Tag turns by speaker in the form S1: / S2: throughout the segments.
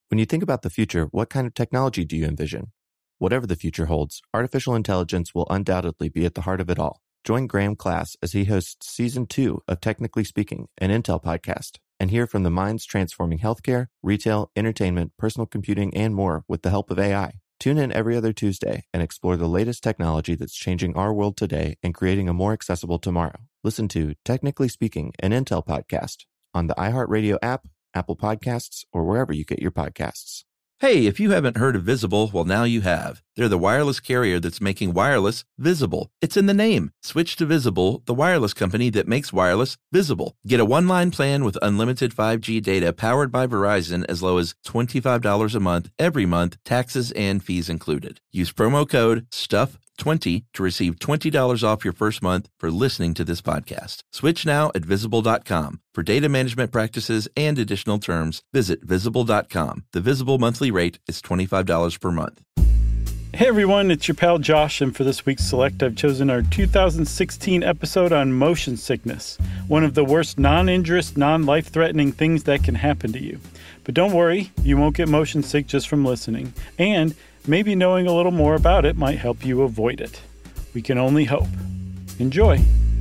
S1: When you think about the future, what kind of technology do you envision? Whatever the future holds, artificial intelligence will undoubtedly be at the heart of it all. Join Graham Class as he hosts Season 2 of Technically Speaking, an Intel podcast, and hear from the minds transforming healthcare, retail, entertainment, personal computing, and more with the help of AI. Tune in every other Tuesday and explore the latest technology that's changing our world today and creating a more accessible tomorrow. Listen to Technically Speaking, an Intel podcast on the iHeartRadio app, Apple Podcasts, or wherever you get your podcasts.
S2: Hey, if you haven't heard of Visible, well, now you have. They're the wireless carrier that's making wireless visible. It's in the name. Switch to Visible, the wireless company that makes wireless visible. Get a one-line plan with unlimited 5G data powered by Verizon as low as $25 a month, every month, taxes and fees included. Use promo code STUFF20 to receive $20 off your first month for listening to this podcast. Switch now at Visible.com. For data management practices and additional terms, visit Visible.com. The Visible monthly rate is $25 per month.
S3: Hey everyone, it's your pal Josh, and for this week's Select, I've chosen our 2016 episode on motion sickness, one of the worst non-injurious, non-life-threatening things that can happen to you. But don't worry, you won't get motion sick just from listening, and maybe knowing a little more about it might help you avoid it. We can only hope. Enjoy.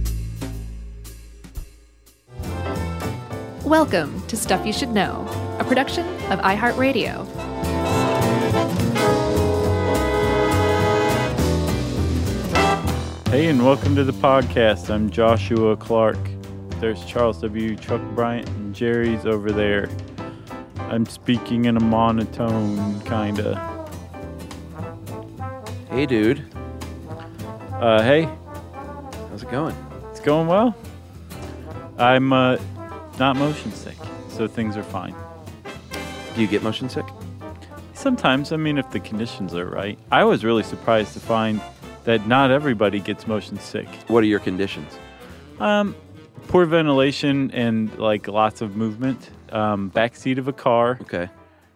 S4: Welcome to Stuff You Should Know, a production of iHeartRadio.
S3: Hey, and welcome to the podcast. I'm Joshua Clark. There's Charles W. Chuck Bryant, and Jerry's over there. I'm speaking in a monotone, kinda.
S5: Hey, dude.
S3: Hey.
S5: How's it going?
S3: It's going well. I'm not motion sick, so things are fine.
S5: Do you get motion sick?
S3: Sometimes, if the conditions are right. I was really surprised to find that not everybody gets motion sick.
S5: What are your conditions?
S3: Poor ventilation and lots of movement. Backseat of a car.
S5: Okay.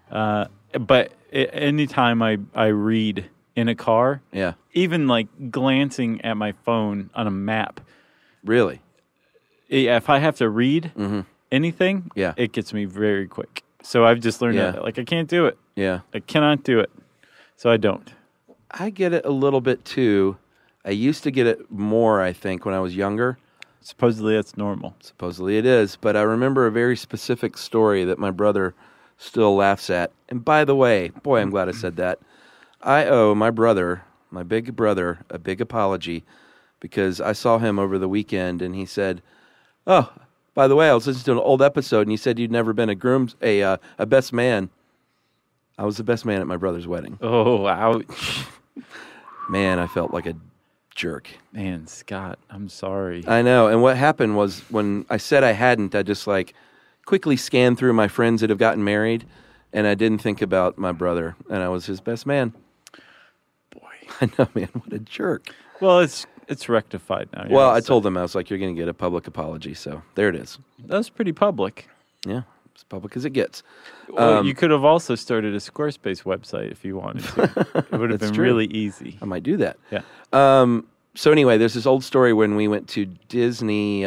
S3: But anytime I read in a car,
S5: Yeah.
S3: even glancing at my phone on a map.
S5: Really?
S3: If I have to read anything,
S5: Yeah.
S3: it gets me very quick. So I've just learned that I can't do it.
S5: Yeah.
S3: I cannot do it. So I don't.
S5: I get it a little bit too. I used to get it more, I think, when I was younger.
S3: Supposedly that's normal.
S5: Supposedly it is. But I remember a very specific story that my brother still laughs at. And by the way, boy, I'm glad I said that. I owe my brother, my big brother, a big apology because I saw him over the weekend and he said, "Oh, by the way, I was listening to an old episode and you said you'd never been a best man." I was the best man at my brother's wedding.
S3: Oh, ouch.
S5: Man, I felt like a jerk.
S3: Man, Scott, I'm sorry.
S5: I know. And what happened was when I said I hadn't, I just quickly scanned through my friends that have gotten married, and I didn't think about my brother, and I was his best man.
S3: Boy.
S5: I know, man. What a jerk.
S3: Well, it's rectified now.
S5: Well, I told them, I was like, you're going to get a public apology, so there it is.
S3: That was pretty public.
S5: Yeah, as public as it gets.
S3: Well, you could have also started a Squarespace website if you wanted to. It would have been really easy.
S5: I might do that.
S3: Yeah.
S5: So anyway, there's this old story when we went to Disney.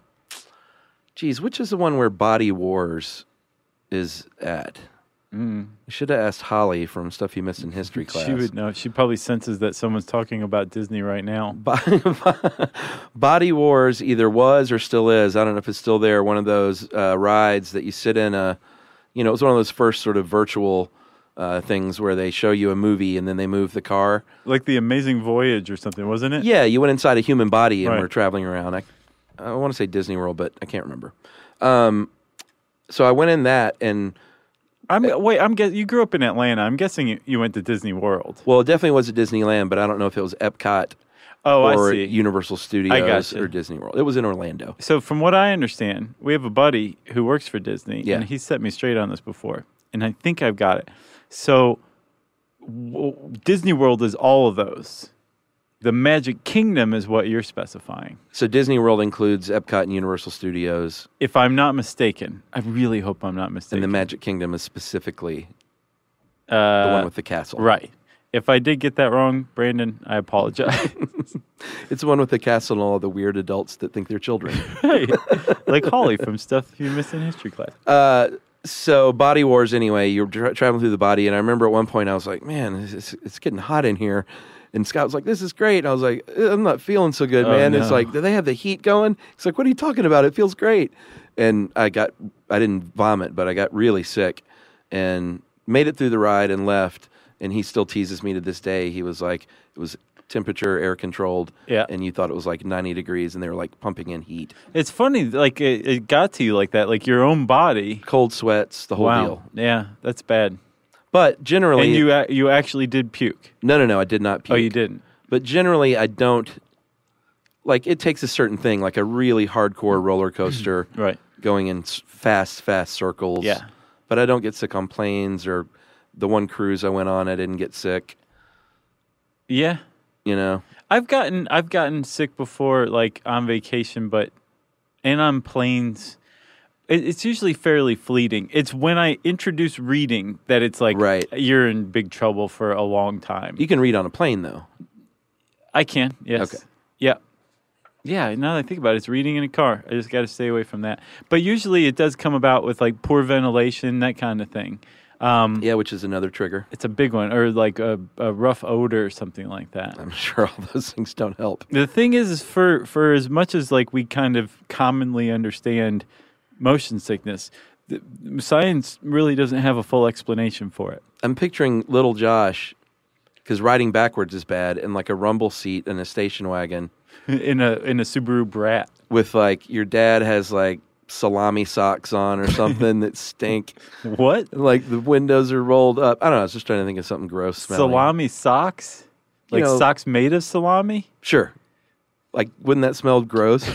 S5: Which is the one where Body Wars is at? I should have asked Holly from Stuff You Missed in History class.
S3: She would know. She probably senses that someone's talking about Disney right now.
S5: Body Wars either was or still is. I don't know if it's still there. One of those rides that you sit in it was one of those first sort of virtual things where they show you a movie and then they move the car.
S3: Like The Amazing Voyage or something, wasn't it?
S5: Yeah, you went inside a human body and
S3: Right.
S5: were traveling around. I want to say Disney World, but I can't remember. So I went in that and...
S3: I'm guessing you grew up in Atlanta. I'm guessing you went to Disney World.
S5: Well, it definitely was at Disneyland, but I don't know if it was Epcot or
S3: I see.
S5: Universal Studios or Disney World. It was in Orlando.
S3: So from what I understand, we have a buddy who works for Disney,
S5: Yeah.
S3: and he set me straight on this before, and I think I've got it. So Disney World is all of those. The Magic Kingdom is what you're specifying.
S5: So Disney World includes Epcot and Universal Studios.
S3: If I'm not mistaken. I really hope I'm not mistaken.
S5: And the Magic Kingdom is specifically the one with the castle.
S3: Right. If I did get that wrong, Brandon, I apologize.
S5: It's the one with the castle and all the weird adults that think they're children.
S3: Hey, like Holly from Stuff You Missed in History class.
S5: So Body Wars, anyway, you're traveling through the body, and I remember at one point I was like, man, it's getting hot in here. And Scott was like, this is great. And I was like, I'm not feeling so good, man.
S3: No.
S5: It's like, do they have the heat going? He's like, what are you talking about? It feels great. And I didn't vomit, but I got really sick and made it through the ride and left. And he still teases me to this day. He was like, it was temperature, air controlled.
S3: Yeah.
S5: And you thought it was like 90 degrees and they were like pumping in heat.
S3: It's funny, like it got to you like that, like your own body.
S5: Cold sweats, the whole deal.
S3: Yeah, that's bad.
S5: But generally...
S3: And you actually did puke.
S5: No, I did not puke.
S3: Oh, you didn't?
S5: But generally, I don't... Like, it takes a certain thing, like a really hardcore roller coaster.
S3: Right.
S5: Going in fast circles.
S3: Yeah.
S5: But I don't get sick on planes, or the one cruise I went on, I didn't get sick.
S3: Yeah.
S5: You know?
S3: I've gotten sick before, like on vacation, and on planes... It's usually fairly fleeting. It's when I introduce reading that it's like you're in big trouble for a long time.
S5: You can read on a plane, though.
S3: I can, yes. Okay. Yeah. Yeah, now that I think about it, it's reading in a car. I just got to stay away from that. But usually it does come about with like poor ventilation, that kind of thing.
S5: Yeah, which is another trigger.
S3: It's a big one. Or like a rough odor or something like that.
S5: I'm sure all those things don't help.
S3: The thing is for as much as like we kind of commonly understand motion sickness, science really doesn't have a full explanation for it.
S5: I'm picturing little Josh, because riding backwards is bad, in like a rumble seat in a station wagon.
S3: in a Subaru Brat.
S5: With like, your dad has like salami socks on or something that stink.
S3: What?
S5: Like the windows are rolled up. I don't know, I was just trying to think of something gross smelling.
S3: Salami socks? Like socks made of salami?
S5: Sure. Like, wouldn't that smell gross?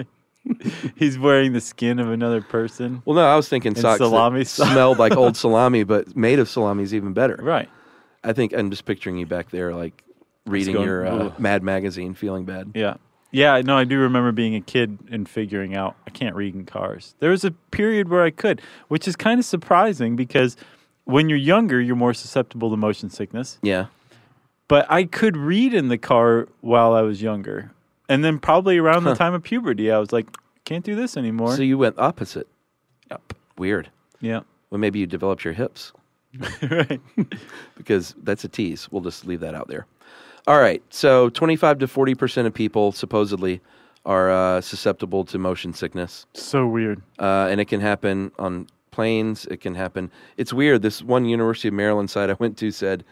S3: He's wearing the skin of another person.
S5: Well, no, I was thinking socks that smelled like old salami, but made of salami is even better.
S3: Right.
S5: I think I'm just picturing you back there, like, reading your Mad magazine, feeling bad.
S3: Yeah. Yeah, no, I do remember being a kid and figuring out I can't read in cars. There was a period where I could, which is kind of surprising because when you're younger, you're more susceptible to motion sickness.
S5: Yeah.
S3: But I could read in the car while I was younger. And then probably around the time of puberty, I was like, can't do this anymore.
S5: So you went opposite.
S3: Yep.
S5: Weird.
S3: Yeah.
S5: Well, maybe you developed your hips.
S3: Right.
S5: Because that's a tease. We'll just leave that out there. All right. So 25 to 40% of people supposedly are susceptible to motion sickness.
S3: So weird.
S5: And it can happen on planes. It can happen. It's weird. This one University of Maryland site I went to said...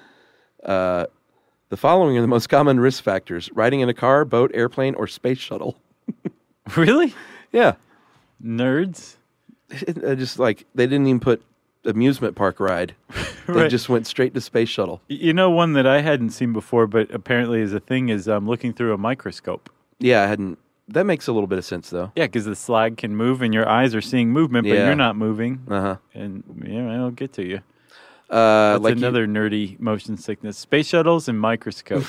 S5: the following are the most common risk factors: riding in a car, boat, airplane, or space shuttle.
S3: Really?
S5: Yeah.
S3: Nerds?
S5: Just like, they didn't even put amusement park ride. They just went straight to space shuttle.
S3: You know, one that I hadn't seen before, but apparently is a thing, is looking through a microscope.
S5: Yeah, I hadn't. That makes a little bit of sense, though.
S3: Yeah, because the slag can move and your eyes are seeing movement, but you're not moving.
S5: Uh-huh.
S3: And, it'll get to you. That's
S5: like
S3: another nerdy motion sickness. Space shuttles and microscopes.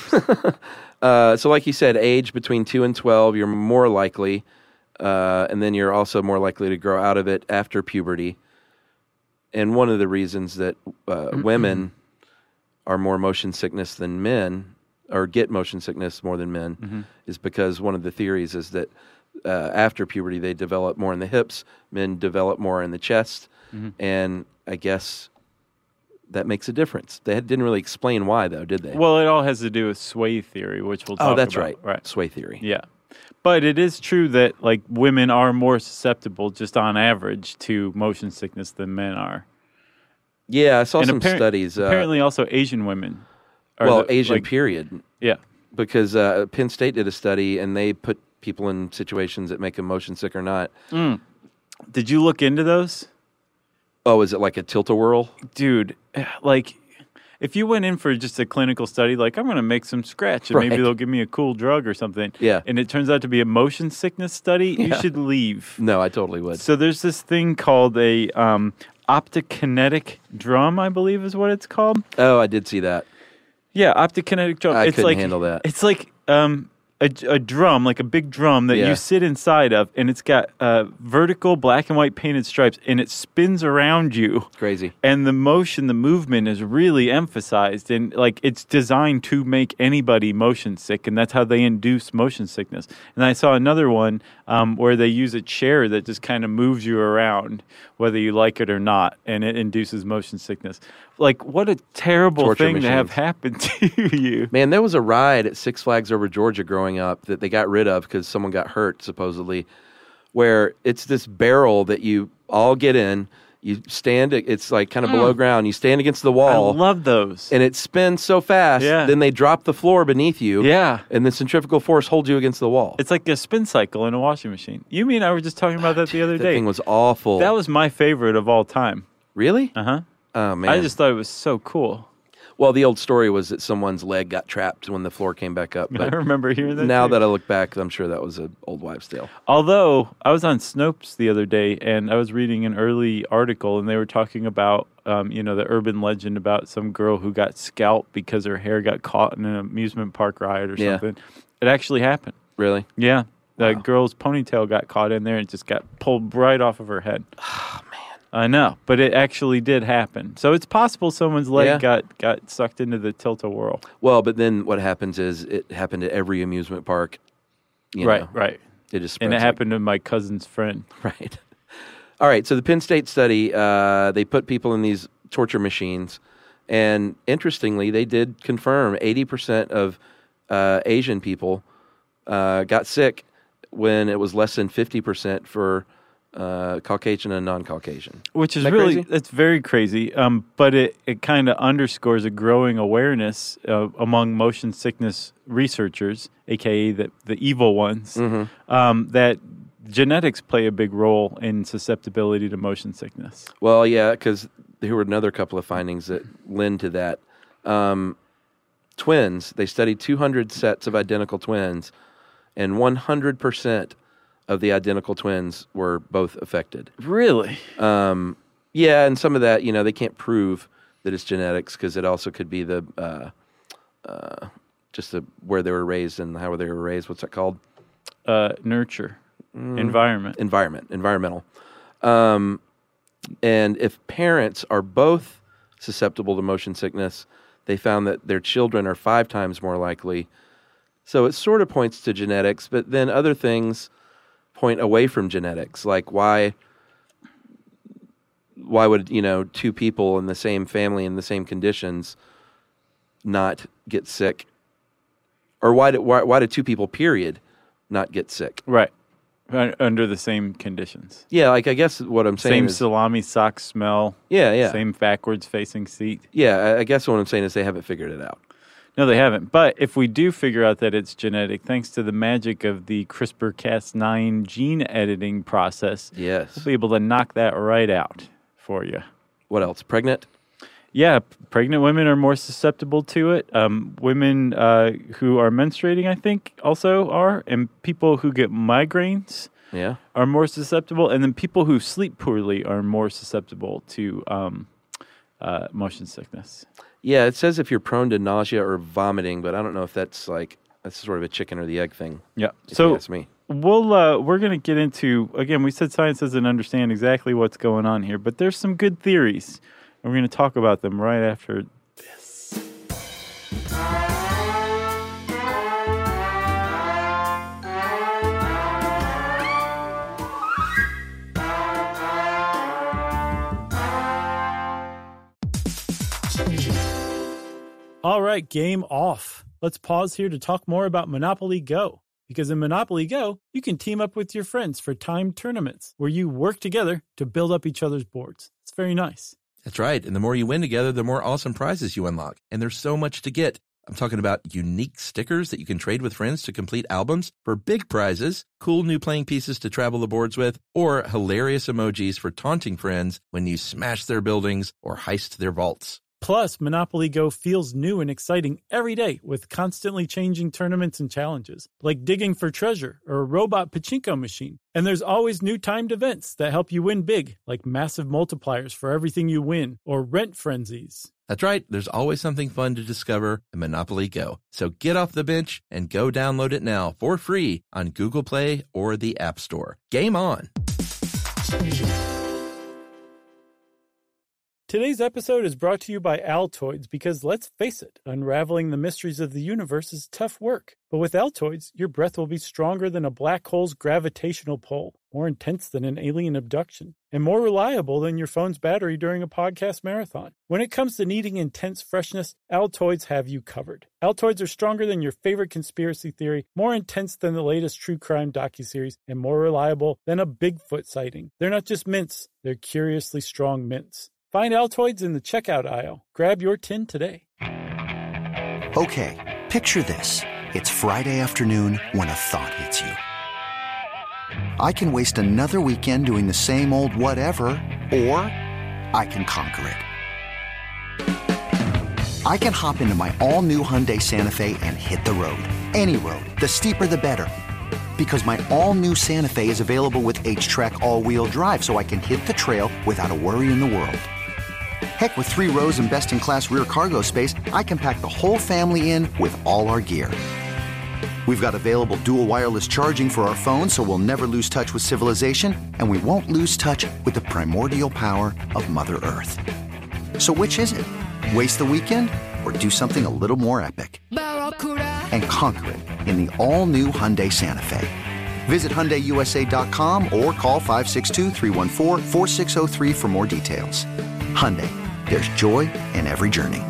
S5: So like you said, age between 2 and 12, you're more likely, and then you're also more likely to grow out of it after puberty. And one of the reasons that women are more motion sickness than men, or get motion sickness more than men, is because one of the theories is that after puberty they develop more in the hips, men develop more in the chest, and I guess... that makes a difference. They didn't really explain why, though, did they?
S3: Well, it all has to do with sway theory, which we'll talk about.
S5: Oh, that's right. Sway theory.
S3: Yeah. But it is true that, like, women are more susceptible, just on average, to motion sickness than men are.
S5: Yeah, I saw some studies.
S3: Apparently also Asian women.
S5: Asian period.
S3: Yeah.
S5: Because Penn State did a study, and they put people in situations that make them motion sick or not.
S3: Did you look into those?
S5: Oh, is it like a tilt-a-whirl?
S3: Dude, like, if you went in for just a clinical study, like, I'm going to make some scratch, and maybe they'll give me a cool drug or something, and it turns out to be a motion sickness study, you should leave.
S5: No, I totally would.
S3: So there's this thing called a optokinetic drum, I believe is what it's called.
S5: Oh, I did see that.
S3: Yeah, optokinetic drum.
S5: I couldn't handle that.
S3: It's like a drum, like a big drum that
S5: Yeah.
S3: you sit inside of, and it's got vertical black and white painted stripes, and it spins around you.
S5: Crazy.
S3: And the movement is really emphasized, and like it's designed to make anybody motion sick, and that's how they induce motion sickness. And I saw another one where they use a chair that just kind of moves you around, whether you like it or not, and it induces motion sickness. Like, what a terrible
S5: Torture
S3: thing to have
S5: machines.
S3: happen to you.
S5: Man, there was a ride at Six Flags Over Georgia growing up that they got rid of because someone got hurt, supposedly, where it's this barrel that you all get in. You stand, it's like kind of below ground. You stand against the
S3: I
S5: wall.
S3: love those.
S5: And it spins so fast,
S3: Yeah.
S5: then they drop the floor beneath you.
S3: Yeah.
S5: And the centrifugal force holds you against the wall.
S3: It's like a spin cycle in a washing machine. You mean I were just talking about that the other
S5: That
S3: day.
S5: thing was awful.
S3: That was my favorite of all time.
S5: Really?
S3: Uh-huh.
S5: Oh, man.
S3: I just thought it was so cool.
S5: Well, the old story was that someone's leg got trapped when the floor came back up.
S3: I
S5: But
S3: remember hearing that.
S5: now
S3: too.
S5: that I look back, I'm sure that was an old wives' tale.
S3: Although I was on Snopes the other day and I was reading an early article and they were talking about, the urban legend about some girl who got scalped because her hair got caught in an amusement park ride or
S5: Yeah.
S3: something. It actually happened.
S5: Really?
S3: Yeah. The girl's ponytail got caught in there and just got pulled right off of her head. Oh, man. I know, but it actually did happen. So it's possible someone's leg got sucked into the tilt-a-whirl.
S5: Well, but then what happens is it happened at every amusement park. You know,
S3: Right.
S5: It just
S3: And
S5: spreads
S3: it happened to my cousin's friend.
S5: Right. All right. So the Penn State study, they put people in these torture machines. And interestingly, they did confirm 80% of Asian people got sick when it was less than 50% for Caucasian and non-Caucasian.
S3: Which is
S5: Isn't that
S3: really,
S5: crazy?
S3: it's very crazy. But it kind of underscores a growing awareness among motion sickness researchers, aka the evil ones, that genetics play a big role in susceptibility to motion sickness.
S5: Well, yeah, because there were another couple of findings that lend to that. Twins, they studied 200 sets of identical twins, and 100% of the identical twins were both affected.
S3: Really?
S5: Yeah, and some of that, they can't prove that it's genetics because it also could be the where they were raised and how they were raised. What's that called?
S3: Nurture. Environment.
S5: Environmental. And if parents are both susceptible to motion sickness, they found that their children are 5 times more likely. So it sort of points to genetics, but then other things point away from genetics, like why would 2 people in the same family in the same conditions not get sick, or why did 2 people period not get sick?
S3: Right. Under the same conditions.
S5: Yeah, like I guess what I'm saying
S3: Same
S5: is
S3: salami sock smell.
S5: yeah.
S3: Same backwards facing seat.
S5: Yeah, I guess what I'm saying is they haven't figured it out.
S3: No, they haven't. But if we do figure out that it's genetic, thanks to the magic of the CRISPR-Cas9 gene editing process,
S5: Yes.
S3: we'll be able to knock that right out for you.
S5: What else? Pregnant?
S3: Yeah, pregnant women are more susceptible to it. Women who are menstruating, I think, also are. And people who get migraines
S5: Yeah.
S3: are more susceptible. And then people who sleep poorly are more susceptible to motion sickness.
S5: Yeah, it says if you're prone to nausea or vomiting, but I don't know if that's sort of a chicken or the egg thing.
S3: Yeah.
S5: If
S3: So
S5: you ask me.
S3: we're going to get into, again, we said science doesn't understand exactly what's going on here, but there's some good theories. And we're going to talk about them right after this. All right, game off. Let's pause here to talk more about Monopoly Go. Because in Monopoly Go, you can team up with your friends for timed tournaments where you work together to build up each other's boards. It's very nice.
S2: That's right. And the more you win together, the more awesome prizes you unlock. And there's so much to get. I'm talking about unique stickers that you can trade with friends to complete albums for big prizes, cool new playing pieces to travel the boards with, or hilarious emojis for taunting friends when you smash their buildings or heist their vaults.
S3: Plus, Monopoly Go feels new and exciting every day with constantly changing tournaments and challenges, like digging for treasure or a robot pachinko machine. And there's always new timed events that help you win big, like massive multipliers for everything you win or rent frenzies.
S2: That's right. There's always something fun to discover in Monopoly Go. So get off the bench and go download it now for free on Google Play or the App Store. Game on!
S3: Today's episode is brought to you by Altoids because, let's face it, unraveling the mysteries of the universe is tough work. But with Altoids, your breath will be stronger than a black hole's gravitational pull, more intense than an alien abduction, and more reliable than your phone's battery during a podcast marathon. When it comes to needing intense freshness, Altoids have you covered. Altoids are stronger than your favorite conspiracy theory, more intense than the latest true crime docuseries, and more reliable than a Bigfoot sighting. They're not just mints, they're curiously strong mints. Find Altoids in the checkout aisle. Grab your tin today.
S6: Okay, picture this. It's Friday afternoon when a thought hits you. I can waste another weekend doing the same old whatever, or I can conquer it. I can hop into my all-new Hyundai Santa Fe and hit the road. Any road. The steeper, the better. Because my all-new Santa Fe is available with H-Track all-wheel drive, so I can hit the trail without a worry in the world. Heck, with 3 rows and best-in-class rear cargo space, I can pack the whole family in with all our gear. We've got available dual wireless charging for our phones, so we'll never lose touch with civilization, and we won't lose touch with the primordial power of Mother Earth. So which is it? Waste the weekend or do something a little more epic? And conquer it in the all-new Hyundai Santa Fe. Visit HyundaiUSA.com or call 562-314-4603 for more details. Hyundai, there's joy in every journey.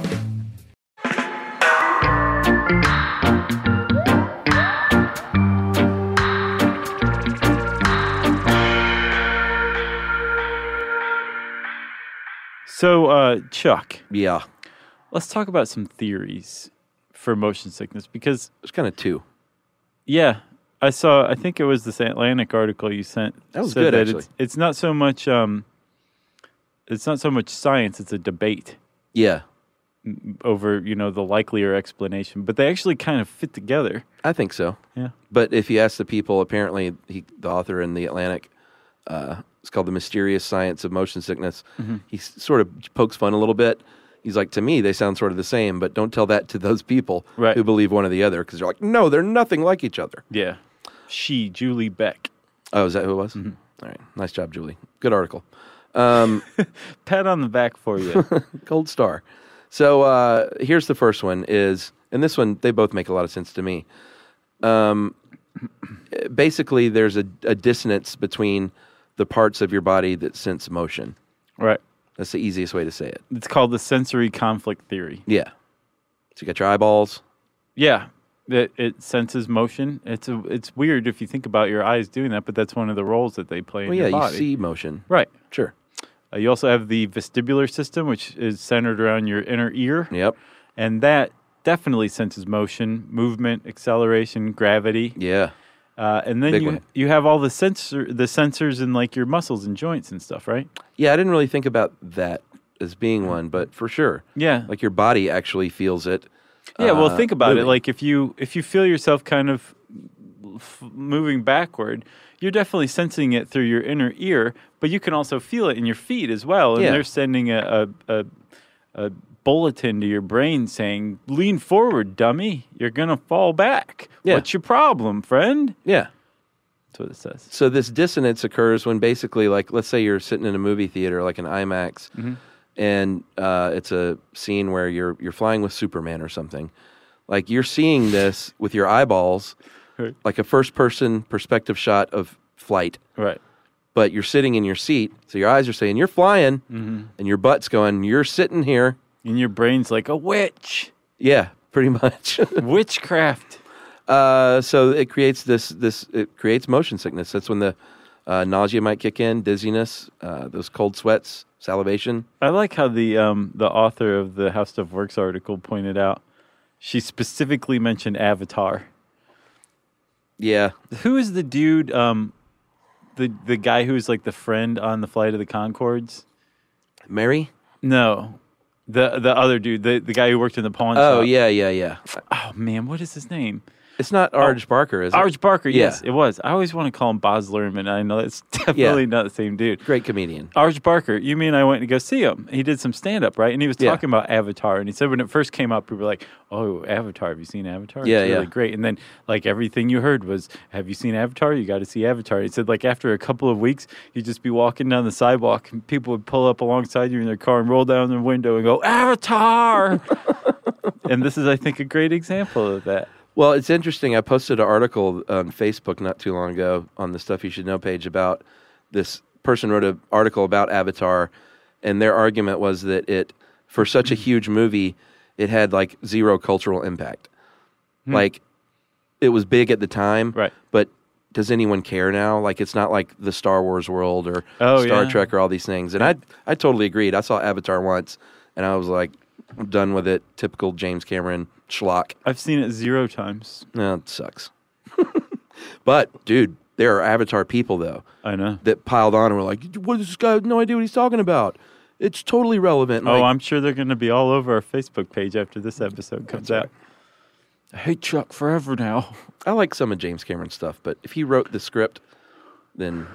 S3: So, Chuck.
S5: Yeah.
S3: Let's talk about some theories for motion sickness because...
S5: There's kind of 2.
S3: Yeah. I think it was this Atlantic article you sent.
S5: That was good, actually.
S3: It's not so much... it's not so much science, it's a debate.
S5: Yeah.
S3: Over, the likelier explanation. But they actually kind of fit together.
S5: I think so.
S3: Yeah.
S5: But if you ask the people, apparently the author in the Atlantic, it's called The Mysterious Science of Motion Sickness. Mm-hmm. He sort of pokes fun a little bit. He's like, to me, they sound sort of the same, but don't tell that to those people who believe one or the other, because they're like, no, they're nothing like each other.
S3: Yeah. Julie Beck.
S5: Oh, is that who it was? Mm-hmm. All right. Nice job, Julie. Good article.
S3: Pat on the back for you.
S5: Gold star. So here's the first one and this one, they both make a lot of sense to me. Basically, there's a dissonance between the parts of your body that sense motion.
S3: Right.
S5: That's the easiest way to say it.
S3: It's called the sensory conflict theory.
S5: Yeah. So you got your eyeballs.
S3: Yeah. It senses motion. It's weird if you think about your eyes doing that, but that's one of the roles that they play in your body.
S5: You see motion.
S3: Right.
S5: Sure.
S3: You also have the vestibular system, which is centered around your inner ear.
S5: Yep.
S3: And that definitely senses motion, movement, acceleration, gravity.
S5: Yeah.
S3: And then you have all the sensors in like your muscles and joints and stuff, right?
S5: Yeah, I didn't really think about that as being one, but for sure.
S3: Yeah.
S5: Like your body actually feels it.
S3: Yeah, well, think about
S5: moving.
S3: it. Like if you feel yourself kind of moving backward, you're definitely sensing it through your inner ear, but you can also feel it in your feet as well. And they're sending a bulletin to your brain saying, lean forward, dummy. You're going to fall back. Yeah. What's your problem, friend?
S5: Yeah.
S3: That's what it says.
S5: So this dissonance occurs when basically, like, let's say you're sitting in a movie theater, like an IMAX, mm-hmm. and it's a scene where you're flying with Superman or something. Like, you're seeing this with your eyeballs, right. Like a first-person perspective shot of flight.
S3: Right.
S5: But you're sitting in your seat, so your eyes are saying, you're flying,
S3: mm-hmm.
S5: and your butt's going, you're sitting here.
S3: And your brain's like, a witch.
S5: Yeah, pretty much.
S3: Witchcraft.
S5: So it creates it creates motion sickness. That's when the nausea might kick in, dizziness, those cold sweats, salivation.
S3: I like how the author of the How Stuff Works article pointed out, she specifically mentioned Avatar.
S5: Yeah.
S3: Who is the dude, the guy who's like the friend on the Flight of the Conchords?
S5: Mary?
S3: No.
S7: The other dude, the guy who worked in the pawn
S5: Oh,
S7: shop.
S5: yeah.
S7: Oh, man, what is his name?
S5: It's not Arj Barker, is it?
S7: Arj Barker, yes,
S5: Yeah.
S7: it was. I always want to call him Boz Lerman. I know that's definitely not the same dude.
S5: Great comedian.
S7: Arj Barker, you mean I went to go see him. He did some stand-up, right? And he was talking about Avatar. And he said when it first came up, we were like, oh, Avatar, have you seen Avatar?
S5: Yeah,
S7: it's really
S5: yeah.
S7: great. And then, like, everything you heard was, have you seen Avatar? You got to see Avatar. He said, like, after a couple of weeks, you'd just be walking down the sidewalk, and people would pull up alongside you in their car and roll down their window and go, Avatar! And this is, I think, a great example of that.
S5: Well, it's interesting. I posted an article on Facebook not too long ago on the Stuff You Should Know page about this person wrote an article about Avatar, and their argument was that it, for such a huge movie, it had like zero cultural impact. Like, it was big at the time,
S7: Right.
S5: but does anyone care now? Like, it's not like the Star Wars world or Star Trek or all these things. And I totally agreed. I saw Avatar once, and I was like, I'm done with it. Typical James Cameron schlock.
S7: I've seen it 0 times.
S5: No, it sucks. But, dude, there are Avatar people, though,
S7: I know.
S5: that piled on and were like, what is this guy? No idea what he's talking about. It's totally relevant.
S7: Oh,
S5: Like,
S7: I'm sure they're going to be all over our Facebook page after this episode comes out. I hate Chuck forever now.
S5: I like some of James Cameron's stuff, but if he wrote the script, then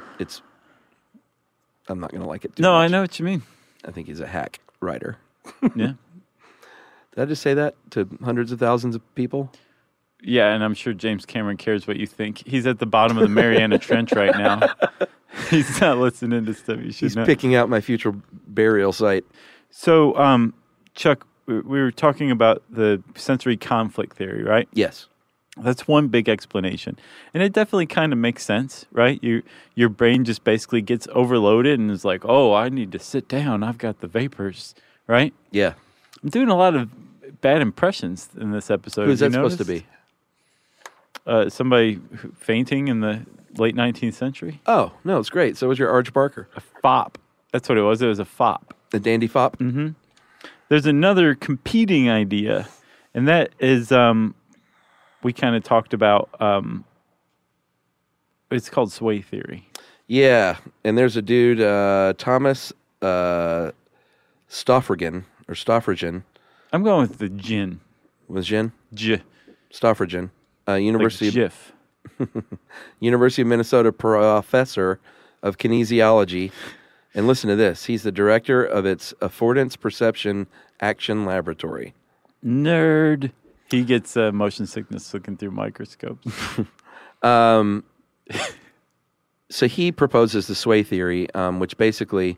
S5: I'm not going to like it too
S7: No,
S5: much.
S7: I know what you mean.
S5: I think he's a hack writer.
S7: Yeah.
S5: Did I just say that to hundreds of thousands of people?
S7: Yeah, and I'm sure James Cameron cares what you think. He's at the bottom of the Mariana Trench right now. He's not listening to stuff you should
S5: He's
S7: know.
S5: picking out my future burial site.
S7: So, Chuck, we were talking about the sensory conflict theory, right?
S5: Yes.
S7: That's one big explanation. And it definitely kind of makes sense, right? Your brain just basically gets overloaded and is like, oh, I need to sit down. I've got the vapors, right?
S5: Yeah.
S7: I'm doing a lot of bad impressions in this episode.
S5: Who's
S7: Have
S5: that
S7: you
S5: supposed to be?
S7: noticed? Somebody fainting in the late 19th century.
S5: Oh, no, it's great. So was your Arj Barker.
S7: A fop. That's what it was. It was a fop.
S5: The Dandy Fop?
S7: Mm-hmm. There's another competing idea, and that is we kind of talked about. It's called sway theory.
S5: Yeah. And there's a dude, Thomas Stoffrigen, or Stoffrigen.
S7: I'm going with the gin.
S5: Was Jen?
S7: J.
S5: Stoffrigen.
S7: Like
S5: University
S7: Jif.
S5: of Minnesota professor of kinesiology. And listen to this. He's the director of its Affordance Perception Action Laboratory.
S7: Nerd. He gets motion sickness looking through microscopes.
S5: So he proposes the sway theory, which basically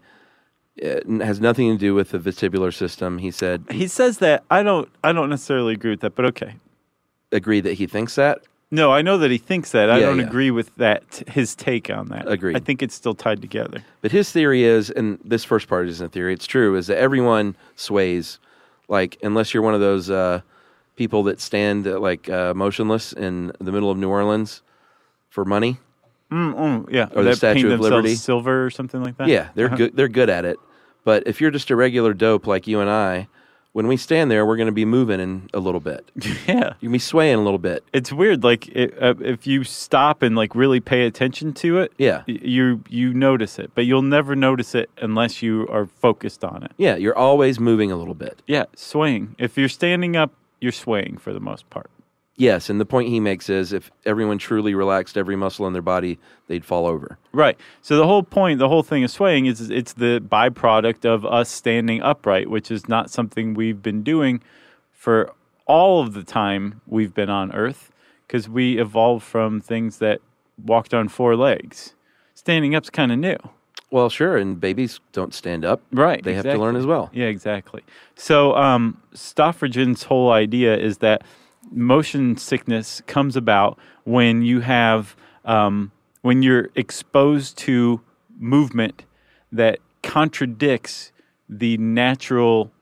S5: has nothing to do with the vestibular system. He said,
S7: He says that. I don't necessarily agree with that, but okay.
S5: agree that he thinks that.
S7: No, I know that he thinks that. I
S5: Yeah,
S7: don't
S5: yeah.
S7: agree with that. His take on that.
S5: Agreed.
S7: I think it's still tied together.
S5: But his theory is, and this first part isn't a theory, it's true, is that everyone sways, like, unless you're one of those people that stand motionless in the middle of New Orleans for money.
S7: Yeah,
S5: Or the
S7: that
S5: Statue
S7: paint
S5: of
S7: themselves
S5: Liberty.
S7: silver or something like that.
S5: Yeah, they're good. They're good at it. But if you're just a regular dope like you and I, when we stand there, we're going to be moving in a little bit.
S7: Yeah.
S5: You're going to be swaying a little bit.
S7: It's weird. Like if you stop and like really pay attention to it,
S5: Yeah.
S7: you notice it, but you'll never notice it unless you are focused on it.
S5: Yeah, you're always moving a little bit.
S7: Yeah, swaying. If you're standing up, you're swaying for the most part.
S5: Yes, and the point he makes is if everyone truly relaxed every muscle in their body, they'd fall over.
S7: Right. So the whole thing of swaying is it's the byproduct of us standing upright, which is not something we've been doing for all of the time we've been on Earth, because we evolved from things that walked on 4 legs. Standing up's kind of new.
S5: Well, sure, and babies don't stand up.
S7: Right.
S5: They have to learn as well.
S7: Yeah, exactly. So Stoffrigen's whole idea is that motion sickness comes about when you have when you're exposed to movement that contradicts the natural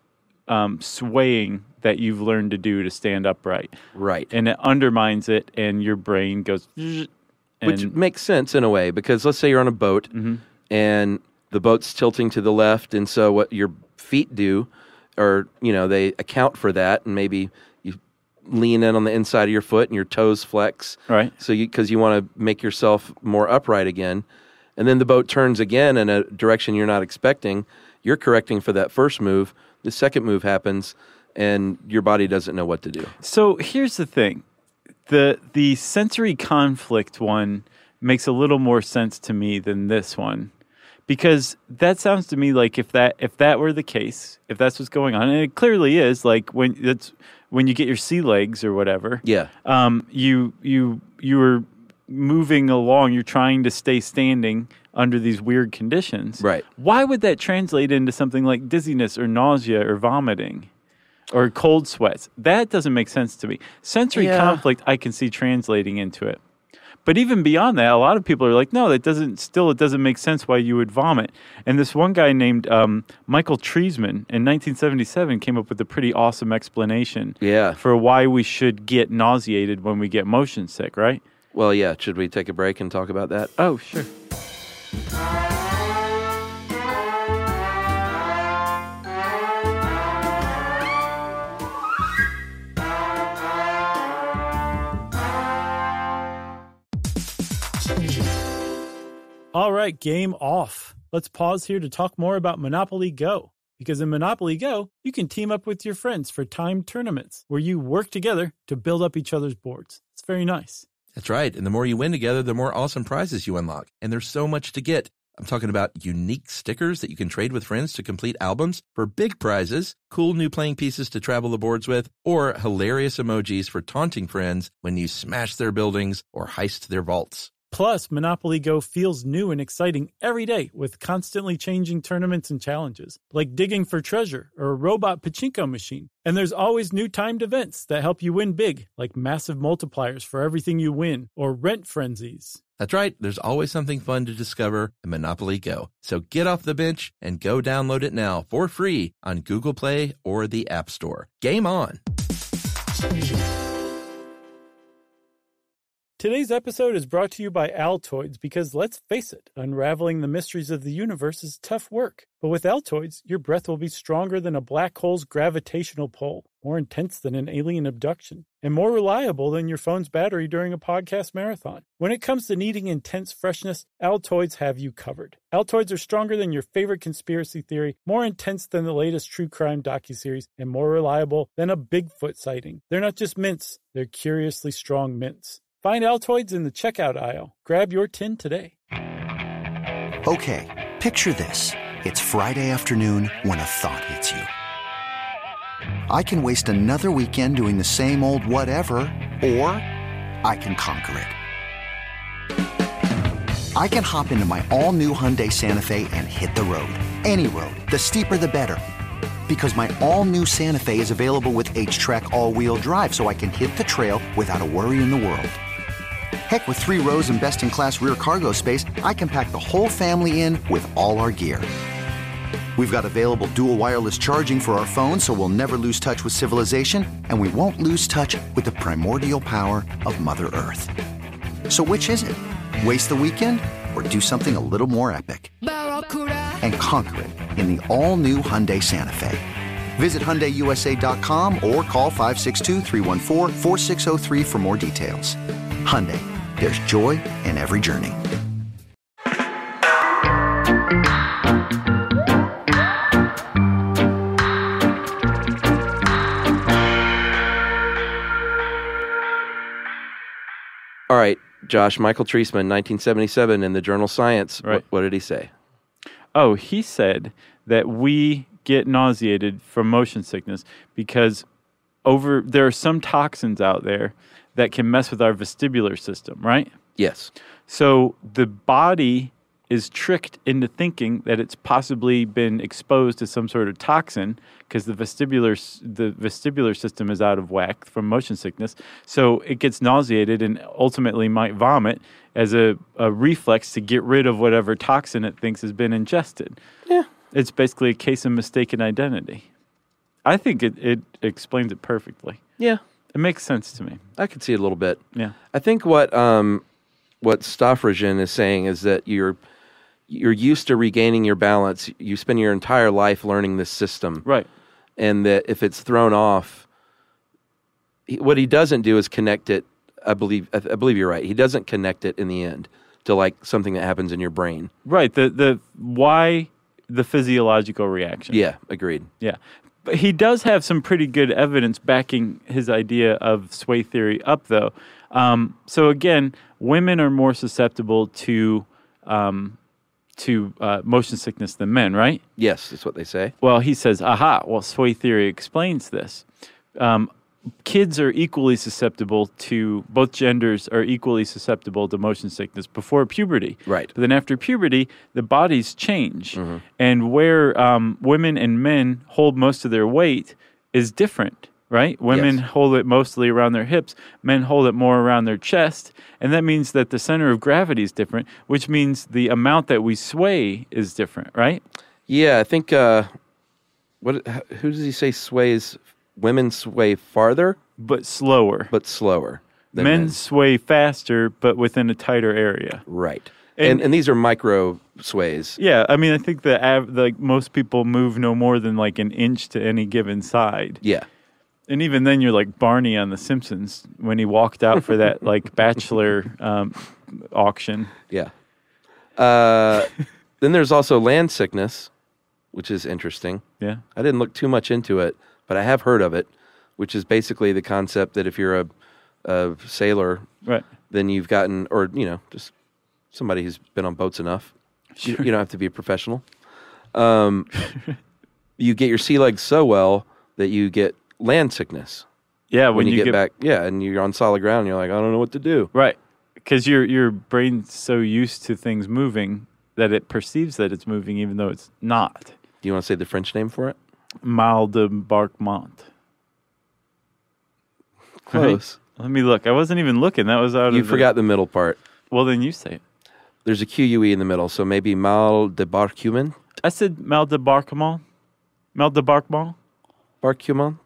S7: swaying that you've learned to do to stand upright.
S5: Right.
S7: And it undermines it, and your brain goes...
S5: Which makes sense in a way, because let's say you're on a boat, and the boat's tilting to the left, and so what your feet do, or, they account for that, and maybe you lean in on the inside of your foot and your toes flex.
S7: Right.
S5: So because you want to make yourself more upright again. And then the boat turns again in a direction you're not expecting. You're correcting for that first move. The second move happens, and your body doesn't know what to do.
S7: So here's the thing. The sensory conflict one makes a little more sense to me than this one. Because that sounds to me like if that were the case, if that's what's going on, and it clearly is, like when you get your sea legs or whatever, you're moving along, you're trying to stay standing under these weird conditions.
S5: Right.
S7: Why would that translate into something like dizziness or nausea or vomiting or cold sweats? That doesn't make sense to me. Sensory conflict I can see translating into it. But even beyond that, a lot of people are like, no, it doesn't make sense why you would vomit. And this one guy named Michael Treisman in 1977 came up with a pretty awesome explanation for why we should get nauseated when we get motion sick, right?
S5: Well, yeah. Should we take a break and talk about that?
S7: Oh, sure.
S3: All right, game off. Let's pause here to talk more about Monopoly Go. Because in Monopoly Go, you can team up with your friends for timed tournaments where you work together to build up each other's boards. It's very nice.
S2: That's right. And the more you win together, the more awesome prizes you unlock. And there's so much to get. I'm talking about unique stickers that you can trade with friends to complete albums for big prizes, cool new playing pieces to travel the boards with, or hilarious emojis for taunting friends when you smash their buildings or heist their vaults.
S3: Plus, Monopoly Go feels new and exciting every day with constantly changing tournaments and challenges, like digging for treasure or a robot pachinko machine. And there's always new timed events that help you win big, like massive multipliers for everything you win or rent frenzies.
S2: That's right. There's always something fun to discover in Monopoly Go. So get off the bench and go download it now for free on Google Play or the App Store. Game on!
S3: Today's episode is brought to you by Altoids because, let's face it, unraveling the mysteries of the universe is tough work. But with Altoids, your breath will be stronger than a black hole's gravitational pull, more intense than an alien abduction, and more reliable than your phone's battery during a podcast marathon. When it comes to needing intense freshness, Altoids have you covered. Altoids are stronger than your favorite conspiracy theory, more intense than the latest true crime docuseries, and more reliable than a Bigfoot sighting. They're not just mints, they're curiously strong mints. Find Altoids in the checkout aisle. Grab your tin today.
S6: Okay, picture this. It's Friday afternoon when a thought hits you. I can waste another weekend doing the same old whatever, or I can conquer it. I can hop into my all-new Hyundai Santa Fe and hit the road. Any road. The steeper, the better. Because my all-new Santa Fe is available with H-Track all-wheel drive, so I can hit the trail without a worry in the world. Heck, with 3 rows and best-in-class rear cargo space, I can pack the whole family in with all our gear. We've got available dual wireless charging for our phones, so we'll never lose touch with civilization, and we won't lose touch with the primordial power of Mother Earth. So which is it? Waste the weekend or do something a little more epic? And conquer it in the all-new Hyundai Santa Fe. Visit HyundaiUSA.com or call 562-314-4603 for more details. Hyundai, there's joy in every journey.
S5: All right, Josh, Michael Treisman, 1977 in the journal Science.
S7: Right.
S5: What did he say?
S7: Oh, he said that we get nauseated from motion sickness because there are some toxins out there that can mess with our vestibular system, right?
S5: Yes.
S7: So the body is tricked into thinking that it's possibly been exposed to some sort of toxin because the vestibular system is out of whack from motion sickness. So it gets nauseated and ultimately might vomit as a reflex to get rid of whatever toxin it thinks has been ingested.
S5: Yeah.
S7: It's basically a case of mistaken identity. I think it explains it perfectly.
S5: Yeah.
S7: It makes sense to me.
S5: I could see it a little bit.
S7: Yeah.
S5: I think what Stoffregen is saying is that you're used to regaining your balance. You spend your entire life learning this system.
S7: Right.
S5: And that if it's thrown off, what he doesn't do is connect it. I believe you're right. He doesn't connect it in the end to like something that happens in your brain.
S7: Right. The why the physiological reaction.
S5: Yeah, agreed.
S7: Yeah. But he does have some pretty good evidence backing his idea of sway theory up, though. So again, women are more susceptible to motion sickness than men, right?
S5: Yes, that's what they say.
S7: Well, he says, sway theory explains this. Kids are equally susceptible to, both genders are equally susceptible to motion sickness before puberty.
S5: Right.
S7: But then after puberty, the bodies change.
S5: Mm-hmm.
S7: And where women and men hold most of their weight is different, right? Women
S5: Yes.
S7: hold it mostly around their hips, men hold it more around their chest. And that means that the center of gravity is different, which means the amount that we sway is different, right?
S5: Yeah, I think, who does he say sways? Women sway farther,
S7: But slower.
S5: but slower than
S7: Men
S5: men.
S7: sway faster, but within a tighter area.
S5: Right.
S7: And-
S5: And these are micro sways.
S7: Yeah, I mean, I think like most people move no more than like an inch to any given side.
S5: Yeah.
S7: And even then, you're like Barney on The Simpsons when he walked out for that like bachelor auction.
S5: Yeah. Then there's also land sickness, which is interesting.
S7: Yeah.
S5: I didn't look too much into it, but I have heard of it, which is basically the concept that if you're a sailor,
S7: Right.
S5: then you've gotten, or, just somebody who's been on boats enough. You don't have to be a professional. You get your sea legs so well that you get land sickness.
S7: Yeah,
S5: When you get back, and you're on solid ground, you're like, I don't know what to do.
S7: Right. Because your brain's so used to things moving that it perceives that it's moving even though it's not.
S5: Do you want to say the French name for it?
S7: Mal d'embarquement.
S5: Close.
S7: Right? Let me look. I wasn't even looking. That was out
S5: You
S7: of
S5: forgot the middle part.
S7: Well, then you say it.
S5: There's a QUE in the middle, so maybe mal d'embarquement?
S7: I said mal d'embarquement. Mal d'embarquement.
S5: Barquement?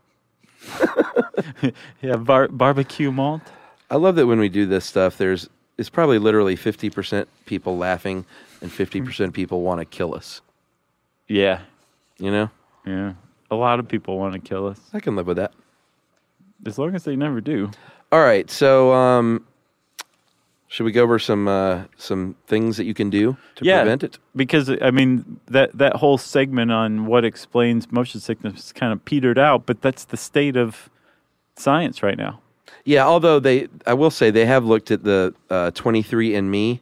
S7: Yeah, barbecue malt.
S5: I love that when we do this stuff, it's probably literally 50% people laughing and 50% people want to kill us.
S7: Yeah,
S5: You know?
S7: yeah. A lot of people want to kill us,
S5: I can live with that.
S7: as long as they never do.
S5: All right, so should we go over some things that you can do to prevent it?
S7: Because I mean that whole segment on what explains motion sickness kind of petered out, but that's the state of science right now.
S5: Yeah, although I will say they have looked at the 23andMe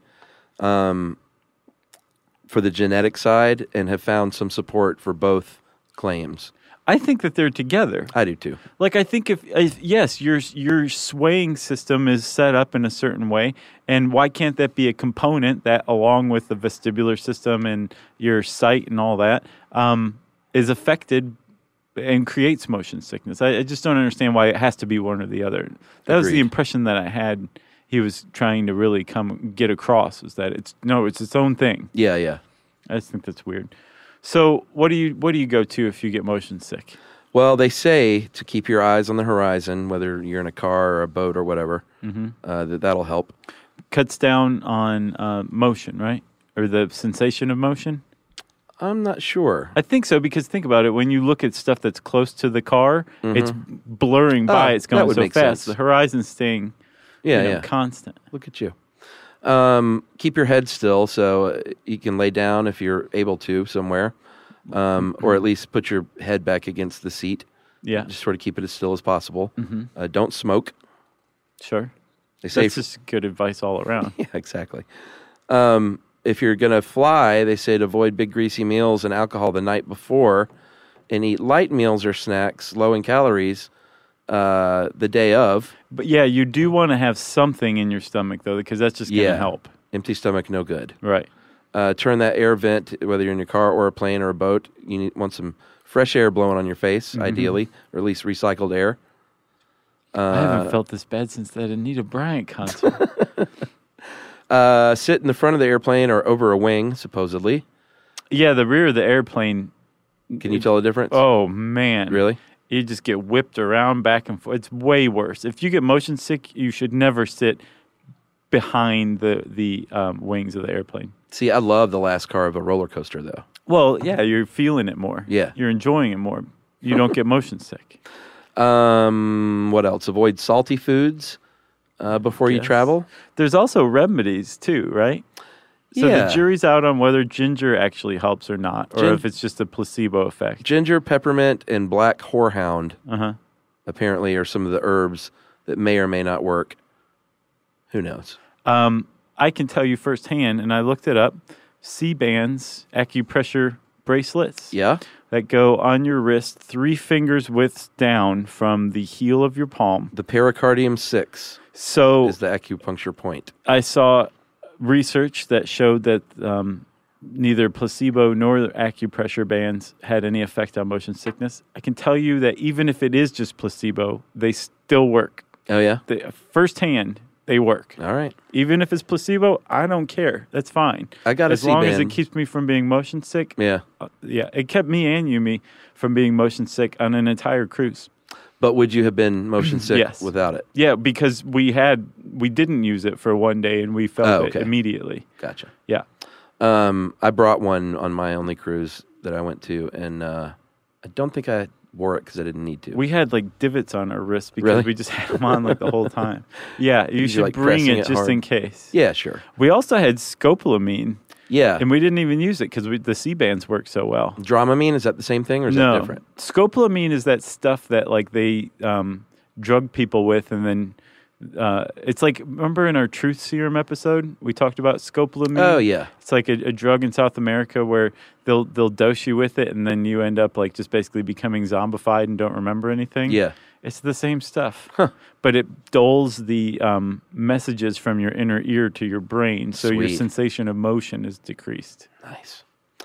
S5: for the genetic side and have found some support for both claims.
S7: I think that they're together.
S5: I do too.
S7: Like, I think if yes, your swaying system is set up in a certain way, and why can't that be a component that, along with the vestibular system and your sight and all that, is affected and creates motion sickness? I just don't understand why it has to be one or the other. That was the
S5: Agreed.
S7: impression that I had. He was trying to really get across was that it's its own thing.
S5: Yeah, yeah.
S7: I just think that's weird. So what do you go to if you get motion sick?
S5: Well, they say to keep your eyes on the horizon, whether you're in a car or a boat or whatever, that'll help.
S7: Cuts down on motion, right? Or the sensation of motion?
S5: I'm not sure.
S7: I think so, because think about it. When you look at stuff that's close to the car, it's blurring by. It's
S5: that
S7: going
S5: would
S7: so
S5: make
S7: fast.
S5: sense.
S7: The horizon's staying
S5: Yeah.
S7: constant.
S5: Look at you. Keep your head still so you can lay down if you're able to somewhere, or at least put your head back against the seat.
S7: Yeah,
S5: Just sort of keep it as still as possible. Don't smoke.
S7: sure.
S5: They say
S7: That's just good advice all around.
S5: yeah, exactly. If you're going to fly, they say to avoid big greasy meals and alcohol the night before and eat light meals or snacks low in calories the day of.
S7: But yeah, you do want to have something in your stomach, though, because that's just going to help.
S5: Empty stomach, no good.
S7: Right.
S5: Turn that air vent, whether you're in your car or a plane or a boat. You want some fresh air blowing on your face, ideally, or at least recycled air.
S7: I haven't felt this bad since that Anita Bryant concert.
S5: Sit in the front of the airplane or over a wing, supposedly.
S7: Yeah, the rear of the airplane.
S5: Can you tell the difference?
S7: Oh, man.
S5: Really?
S7: You just get whipped around back and forth. It's way worse. If you get motion sick, you should never sit behind the wings of the airplane.
S5: See, I love the last car of a roller coaster, though.
S7: Well, yeah, you're feeling it more.
S5: Yeah.
S7: You're enjoying it more. You don't get motion sick.
S5: What else? Avoid salty foods before you
S7: Yes.
S5: travel.
S7: There's also remedies, too, right? So
S5: Yeah.
S7: the jury's out on whether ginger actually helps or not, or
S5: Gin-
S7: if it's just a placebo effect.
S5: Ginger, peppermint, and black horehound
S7: Uh-huh.
S5: apparently are some of the herbs that may or may not work. Who knows?
S7: I can tell you firsthand, and I looked it up, C-bands, acupressure bracelets
S5: Yeah?
S7: that go on your wrist 3 fingers widths down from the heel of your palm.
S5: The pericardium 6
S7: So
S5: is the acupuncture point.
S7: I saw research that showed that neither placebo nor acupressure bands had any effect on motion sickness. I can tell you that even if it is just placebo, they still work.
S5: Oh, yeah?
S7: Firsthand, they work.
S5: All right.
S7: Even if it's placebo, I don't care. That's fine.
S5: I got a
S7: as long as it
S5: C-band.
S7: keeps me from being motion sick.
S5: Yeah.
S7: Yeah, it kept me and Yumi from being motion sick on an entire cruise.
S5: But would you have been motion sick
S7: Yes.
S5: without it?
S7: Yeah, because we didn't use it for one day and we felt
S5: Oh,
S7: it
S5: okay.
S7: immediately.
S5: Gotcha.
S7: Yeah.
S5: I brought one on my only cruise that I went to, and I don't think I wore it because I didn't need to.
S7: We had like divots on our wrists because
S5: Really?
S7: we just had them on like the whole time. Yeah, you
S5: You're,
S7: should
S5: like,
S7: bring
S5: pressing
S7: it
S5: it
S7: just
S5: hard.
S7: in case.
S5: Yeah, sure.
S7: We also had scopolamine,
S5: Yeah.
S7: and we didn't even use it because the C-bands work so well.
S5: Dramamine, is that the same thing or is that different?
S7: Scopolamine is that stuff that like they drug people with, and then it's like, remember in our Truth Serum episode we talked about scopolamine?
S5: Oh, yeah.
S7: It's like a drug in South America where they'll dose you with it, and then you end up like just basically becoming zombified and don't remember anything.
S5: Yeah.
S7: It's the same stuff, but it dulls the messages from your inner ear to your brain, so your
S5: Sweet.
S7: sensation of motion is decreased.
S5: Nice.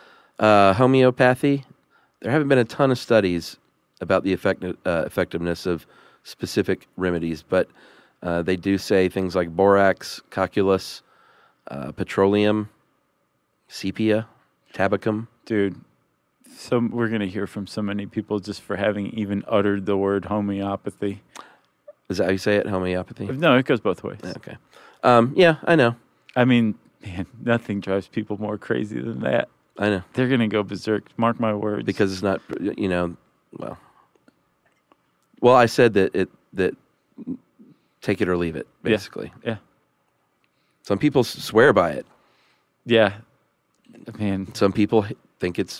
S5: Homeopathy, there haven't been a ton of studies about the effectiveness of specific remedies, but they do say things like borax, cocculus, petroleum, sepia, tabacum.
S7: Dude, so we're going to hear from so many people just for having even uttered the word homeopathy.
S5: Is that how you say it, homeopathy?
S7: No, it goes both ways.
S5: Okay. Yeah, I know.
S7: I mean, man, nothing drives people more crazy than that.
S5: I know.
S7: They're going to go berserk. Mark my words.
S5: Because it's not, well, I said that take it or leave it, basically.
S7: Yeah.
S5: Some people swear by it.
S7: Yeah. Man.
S5: Some people think it's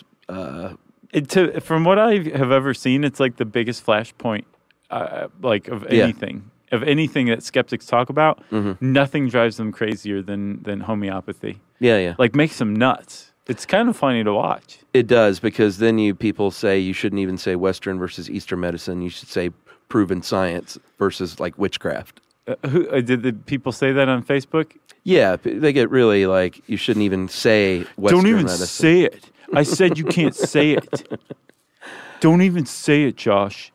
S7: From what I have ever seen, it's like the biggest flashpoint, like of anything. Of anything that skeptics talk about, nothing drives them crazier than homeopathy.
S5: Yeah.
S7: Like, makes them nuts. It's kind of funny to watch.
S5: It does, because then people say you shouldn't even say Western versus Eastern medicine. You should say proven science versus like witchcraft.
S7: Did the people say that on Facebook?
S5: Yeah, they get really like, you shouldn't even say Western
S7: Don't even
S5: medicine.
S7: say it. I said you can't say it. Don't even say it, Josh.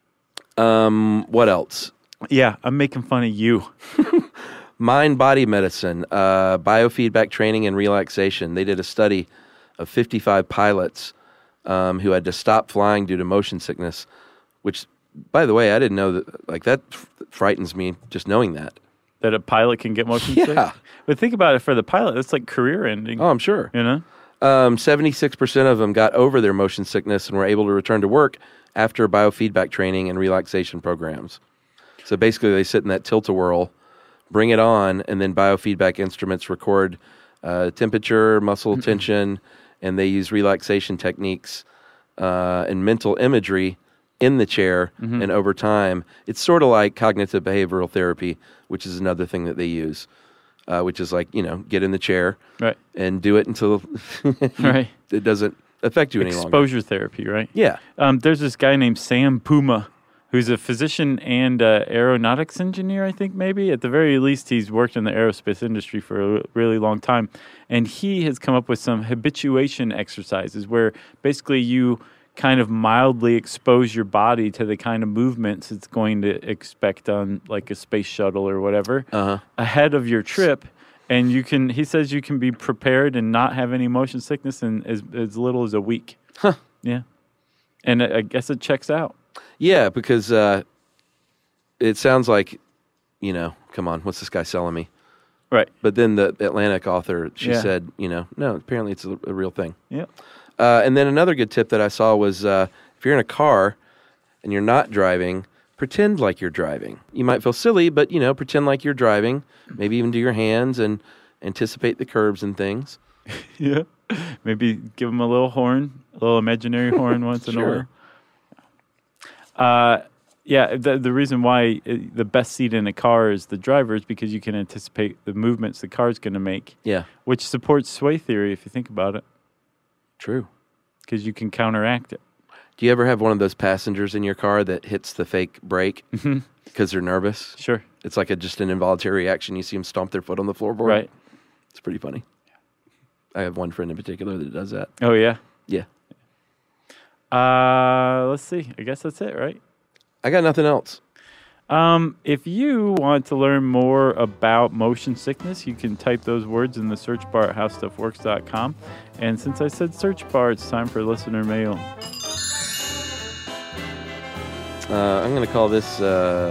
S5: What else?
S7: Yeah, I'm making fun of you.
S5: Mind-body medicine, biofeedback training and relaxation. They did a study of 55 pilots who had to stop flying due to motion sickness, which, by the way, I didn't know that. Like, that frightens me just knowing that.
S7: That a pilot can get motion sick?
S5: Yeah.
S7: But think about it, for the pilot, that's like career ending.
S5: Oh, I'm sure.
S7: You know?
S5: 76% of them got over their motion sickness and were able to return to work after biofeedback training and relaxation programs. So basically, they sit in that tilt-a-whirl, bring it on, and then biofeedback instruments record temperature, muscle tension, and they use relaxation techniques and mental imagery in the chair. And over time, it's sort of like cognitive behavioral therapy, which is another thing that they use, which is like, get in the chair and do it until it doesn't affect you any longer.
S7: Exposure therapy, right?
S5: Yeah.
S7: There's this guy named Sam Puma, who's a physician and aeronautics engineer, I think, maybe. At the very least, he's worked in the aerospace industry for a really long time. And he has come up with some habituation exercises where basically you kind of mildly expose your body to the kind of movements it's going to expect on like a space shuttle or whatever ahead of your trip. And he says you can be prepared and not have any motion sickness in as little as a week.
S5: Huh.
S7: Yeah. And I guess it checks out.
S5: Yeah, because it sounds like, come on, what's this guy selling me?
S7: Right.
S5: But then the Atlantic author, she said, no, apparently it's a real thing.
S7: Yeah.
S5: And then another good tip that I saw was if you're in a car and you're not driving, pretend like you're driving. You might feel silly, but, pretend like you're driving. Maybe even do your hands and anticipate the curbs and things.
S7: Yeah. Maybe give them a little horn, a little imaginary horn once in a while. Yeah, the reason why the best seat in a car is the driver is because you can anticipate the movements the car's going to make.
S5: Yeah.
S7: Which supports sway theory if you think about it.
S5: True.
S7: Because you can counteract it.
S5: Do you ever have one of those passengers in your car that hits the fake brake because they're nervous?
S7: Sure.
S5: It's like just an involuntary reaction. You see them stomp their foot on the floorboard.
S7: Right.
S5: It's pretty funny. I have one friend in particular that does that.
S7: Oh, yeah?
S5: Yeah.
S7: Let's see. I guess that's it, right?
S5: I got nothing else.
S7: If you want to learn more about motion sickness, you can type those words in the search bar at howstuffworks.com. And since I said search bar, it's time for listener mail.
S5: I'm going to call this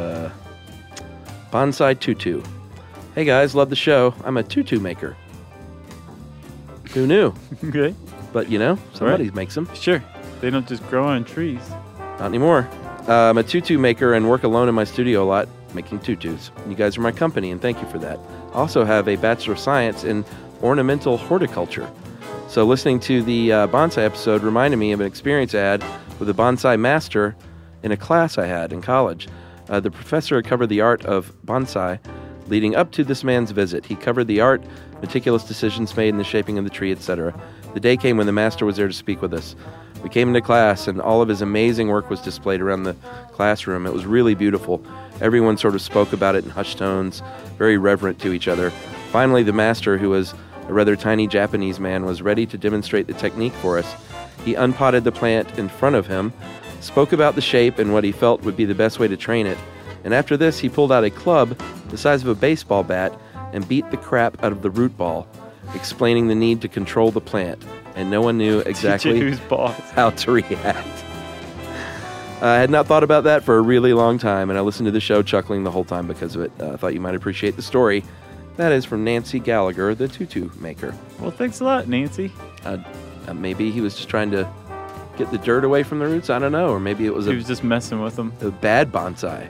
S5: Bonsai Tutu. Hey guys, love the show. I'm a tutu maker. Who knew?
S7: Okay.
S5: But somebody makes them.
S7: Sure. They don't just grow on trees.
S5: Not anymore. I'm a tutu maker and work alone in my studio a lot, making tutus. You guys are my company, and thank you for that. I also have a Bachelor of Science in Ornamental Horticulture. So listening to the bonsai episode reminded me of an experience I had with a bonsai master in a class I had in college. The professor had covered the art of bonsai leading up to this man's visit. He covered the art, meticulous decisions made in the shaping of the tree, etc. The day came when the master was there to speak with us. We came into class, and all of his amazing work was displayed around the classroom. It was really beautiful. Everyone sort of spoke about it in hushed tones, very reverent to each other. Finally, the master, who was a rather tiny Japanese man, was ready to demonstrate the technique for us. He unpotted the plant in front of him, spoke about the shape and what he felt would be the best way to train it, and after this, he pulled out a club the size of a baseball bat and beat the crap out of the root ball, explaining the need to control the plant. And no one knew exactly how to react. I had not thought about that for a really long time, and I listened to the show chuckling the whole time because of it. I thought you might appreciate the story. That is from Nancy Gallagher, the tutu maker.
S7: Well, thanks a lot, Nancy.
S5: Maybe he was just trying to get the dirt away from the roots. I don't know. Or maybe he was
S7: just messing with them.
S5: A bad bonsai.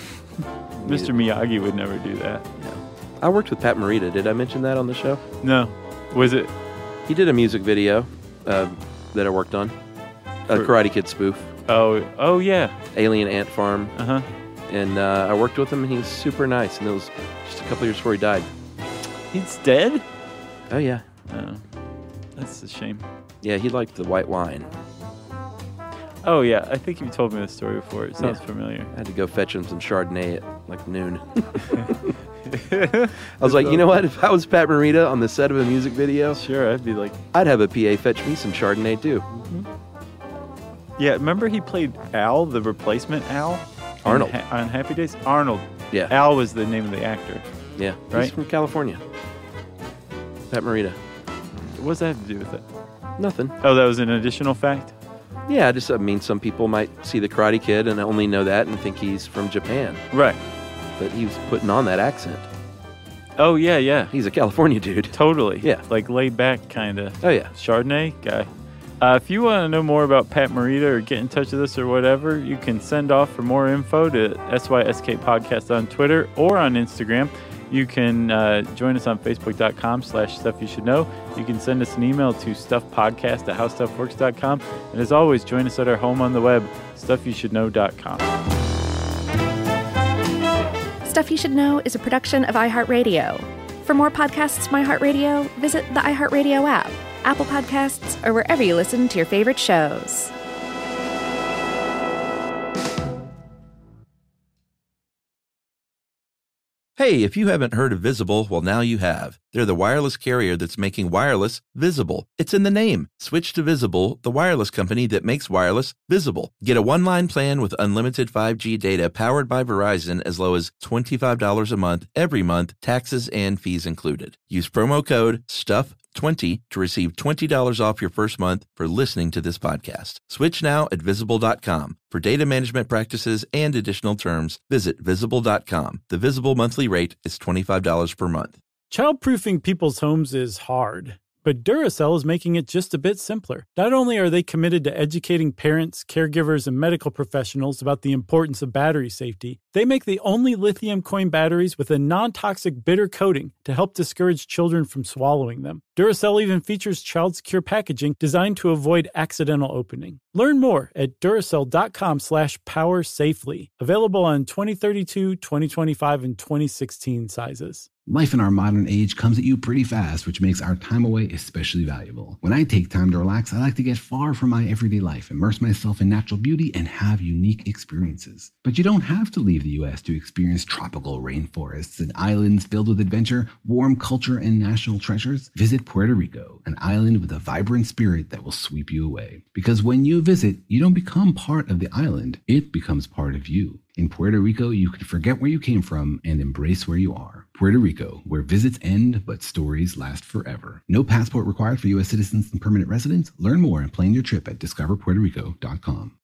S7: Mr. Miyagi would never do that.
S5: Yeah. I worked with Pat Morita. Did I mention that on the show?
S7: No. Was it?
S5: He did a music video that I worked on. A Karate Kid spoof.
S7: Oh yeah.
S5: Alien Ant Farm.
S7: Uh-huh.
S5: And I worked with him, and he was super nice. And it was just a couple years before he died.
S7: He's dead?
S5: Oh, yeah.
S7: Oh, that's a shame.
S5: Yeah, he liked the white wine.
S7: Oh, yeah. I think you told me this story before. It sounds familiar.
S5: I had to go fetch him some Chardonnay at like noon. I was like, you know what? If I was Pat Morita on the set of a music video,
S7: sure, I'd be like,
S5: I'd have a PA fetch me some Chardonnay too.
S7: Mm-hmm. Yeah, remember he played Al, the replacement Al?
S5: Arnold.
S7: On Happy Days? Arnold.
S5: Yeah.
S7: Al was the name of the actor.
S5: Yeah.
S7: Right?
S5: He's from California. Pat Morita.
S7: What does that have to do with it?
S5: Nothing.
S7: Oh, that was an additional fact?
S5: Yeah, just I mean, some people might see the Karate Kid and only know that and think he's from Japan.
S7: Right.
S5: But he was putting on that accent.
S7: Oh, yeah, yeah.
S5: He's a California dude.
S7: Totally.
S5: Yeah.
S7: Like laid back kind of.
S5: Oh, yeah.
S7: Chardonnay guy. If you want to know more about Pat Morita or get in touch with us or whatever, you can send off for more info to SYSK Podcast on Twitter or on Instagram. You can join us on Facebook.com/StuffYouShouldKnow. You can send us an email to StuffPodcast@HowStuffWorks.com. And as always, join us at our home on the web, StuffYouShouldKnow.com.
S4: Stuff You Should Know is a production of iHeartRadio. For more podcasts from iHeartRadio, visit the iHeartRadio app, Apple Podcasts, or wherever you listen to your favorite shows.
S2: Hey, if you haven't heard of Visible, well, now you have. They're the wireless carrier that's making wireless visible. It's in the name. Switch to Visible, the wireless company that makes wireless visible. Get a one-line plan with unlimited 5G data powered by Verizon as low as $25 a month, every month, taxes and fees included. Use promo code STUFF20 to receive $20 off your first month for listening to this podcast. Switch now at Visible.com. For data management practices and additional terms, visit Visible.com. The Visible monthly rate is $25 per month.
S3: Childproofing people's homes is hard, But Duracell is making it just a bit simpler. Not only are they committed to educating parents, caregivers, and medical professionals about the importance of battery safety, they make the only lithium coin batteries with a non-toxic bitter coating to help discourage children from swallowing them. Duracell even features child-secure packaging designed to avoid accidental opening. Learn more at Duracell.com/powersafely. Available on 2032, 2025, and 2016 sizes.
S8: Life in our modern age comes at you pretty fast, which makes our time away especially valuable. When I take time to relax, I like to get far from my everyday life, immerse myself in natural beauty, and have unique experiences. But you don't have to leave the U.S. to experience tropical rainforests and islands filled with adventure, warm culture, and national treasures. Visit Puerto Rico, an island with a vibrant spirit that will sweep you away. Because when you visit, you don't become part of the island, it becomes part of you. In Puerto Rico, you can forget where you came from and embrace where you are. Puerto Rico, where visits end, but stories last forever. No passport required for U.S. citizens and permanent residents. Learn more and plan your trip at discoverpuertorico.com.